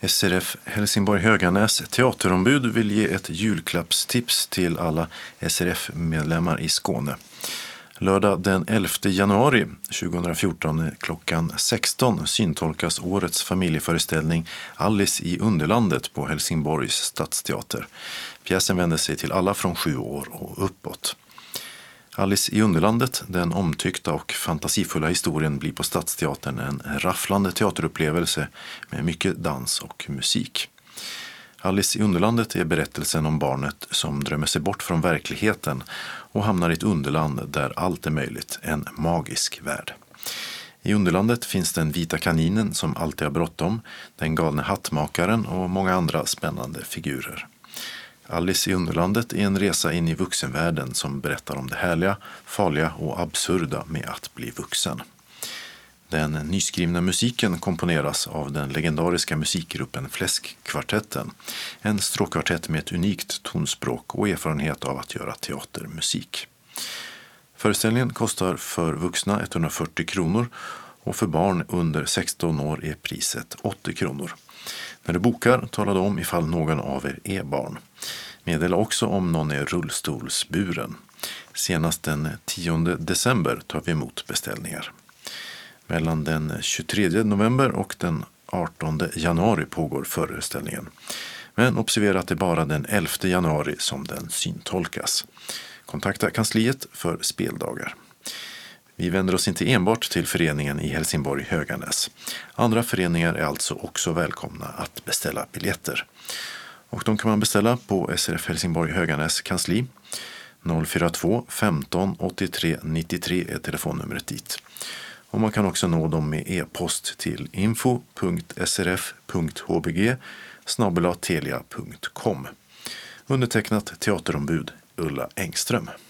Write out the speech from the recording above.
SRF Helsingborg Höganäs teaterombud vill ge ett julklappstips till alla SRF-medlemmar i Skåne. Lördag den 11 januari 2014 klockan 16 syntolkas årets familjeföreställning Alice i Underlandet på Helsingborgs stadsteater. Pjäsen vänder sig till alla från 7 år och uppåt. Alice i Underlandet, den omtyckta och fantasifulla historien, blir på Stadsteatern en rafflande teaterupplevelse med mycket dans och musik. Alice i Underlandet är berättelsen om barnet som drömmer sig bort från verkligheten och hamnar i ett underland där allt är möjligt, en magisk värld. I Underlandet finns den vita kaninen som alltid har bråttom, den galne hattmakaren och många andra spännande figurer. Alice i Underlandet är en resa in i vuxenvärlden som berättar om det härliga, farliga och absurda med att bli vuxen. Den nyskrivna musiken komponeras av den legendariska musikgruppen Fläskkvartetten, en stråkkvartett med ett unikt tonspråk och erfarenhet av att göra teatermusik. Föreställningen kostar för vuxna 140 kronor och för barn under 16 år är priset 80 kronor. När du bokar, tala om ifall någon av er är barn. Meddela också om någon är rullstolsburen. Senast den 10 december tar vi emot beställningar. Mellan den 23 november och den 18 januari pågår föreställningen. Men observera att det är bara den 11 januari som den syntolkas. Kontakta kansliet för speldagar. Vi vänder oss inte enbart till föreningen i Helsingborg Höganäs. Andra föreningar är alltså också välkomna att beställa biljetter. Och de kan man beställa på SRF Helsingborg Höganäs kansli. 042 15 83 93 är telefonnumret dit. Och man kan också nå dem med e-post till info.srf.hbg@telia.com. Undertecknat teaterombud Ulla Engström.